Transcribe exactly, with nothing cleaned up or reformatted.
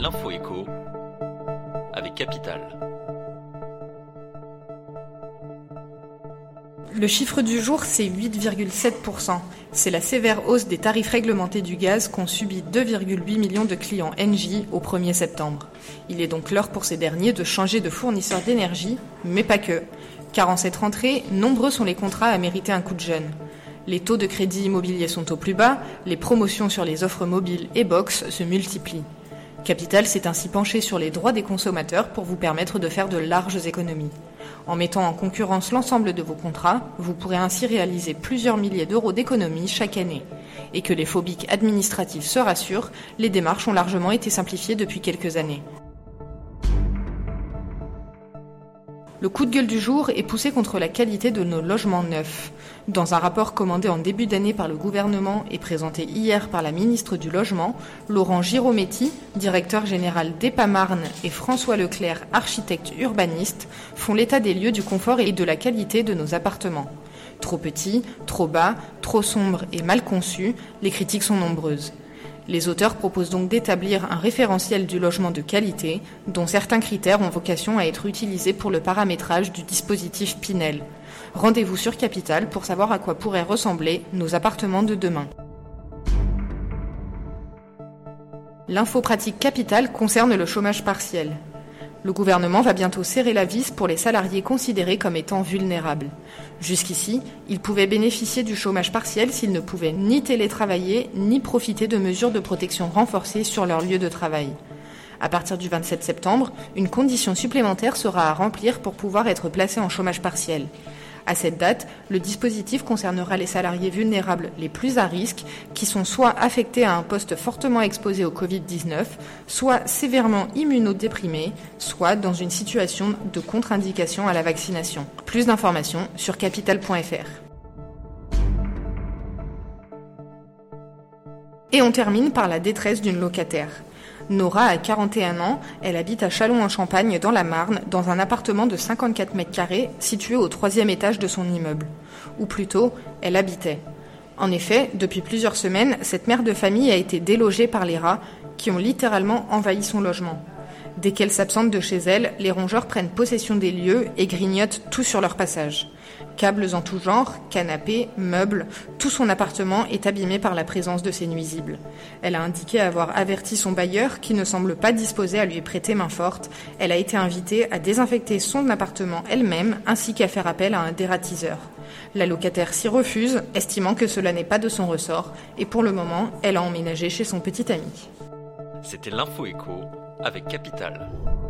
L'info écho avec Capital. Le chiffre du jour, c'est huit virgule sept pour cent. C'est la sévère hausse des tarifs réglementés du gaz qu'ont subi deux virgule huit millions de clients Engie au premier septembre. Il est donc l'heure pour ces derniers de changer de fournisseur d'énergie, mais pas que. Car en cette rentrée, nombreux sont les contrats à mériter un coup de jeune. Les taux de crédit immobilier sont au plus bas, les promotions sur les offres mobiles et box se multiplient. Capital s'est ainsi penché sur les droits des consommateurs pour vous permettre de faire de larges économies. En mettant en concurrence l'ensemble de vos contrats, vous pourrez ainsi réaliser plusieurs milliers d'euros d'économies chaque année. Et que les phobiques administratifs se rassurent, les démarches ont largement été simplifiées depuis quelques années. Le coup de gueule du jour est poussé contre la qualité de nos logements neufs. Dans un rapport commandé en début d'année par le gouvernement et présenté hier par la ministre du Logement, Laurent Girometti, directeur général d'E P A Marne, et François Leclerc, architecte urbaniste, font l'état des lieux du confort et de la qualité de nos appartements. Trop petits, trop bas, trop sombres et mal conçus, les critiques sont nombreuses. Les auteurs proposent donc d'établir un référentiel du logement de qualité, dont certains critères ont vocation à être utilisés pour le paramétrage du dispositif Pinel. Rendez-vous sur Capital pour savoir à quoi pourraient ressembler nos appartements de demain. L'info pratique Capital concerne le chômage partiel. Le gouvernement va bientôt serrer la vis pour les salariés considérés comme étant vulnérables. Jusqu'ici, ils pouvaient bénéficier du chômage partiel s'ils ne pouvaient ni télétravailler, ni profiter de mesures de protection renforcées sur leur lieu de travail. À partir du vingt-sept septembre, une condition supplémentaire sera à remplir pour pouvoir être placé en chômage partiel. À cette date, le dispositif concernera les salariés vulnérables les plus à risque, qui sont soit affectés à un poste fortement exposé au covid dix-neuf, soit sévèrement immunodéprimés, soit dans une situation de contre-indication à la vaccination. Plus d'informations sur capital point f r. Et on termine par la détresse d'une locataire. Nora a quarante et un ans, elle habite à Châlons-en-Champagne dans la Marne, dans un appartement de cinquante-quatre mètres carrés situé au troisième étage de son immeuble. Ou plutôt, elle habitait. En effet, depuis plusieurs semaines, cette mère de famille a été délogée par les rats qui ont littéralement envahi son logement. Dès qu'elle s'absente de chez elle, les rongeurs prennent possession des lieux et grignotent tout sur leur passage. Câbles en tout genre, canapés, meubles, tout son appartement est abîmé par la présence de ces nuisibles. Elle a indiqué avoir averti son bailleur qui ne semble pas disposé à lui prêter main forte. Elle a été invitée à désinfecter son appartement elle-même ainsi qu'à faire appel à un dératiseur. La locataire s'y refuse, estimant que cela n'est pas de son ressort et pour le moment, elle a emménagé chez son petit ami. C'était l'info écho avec Capital.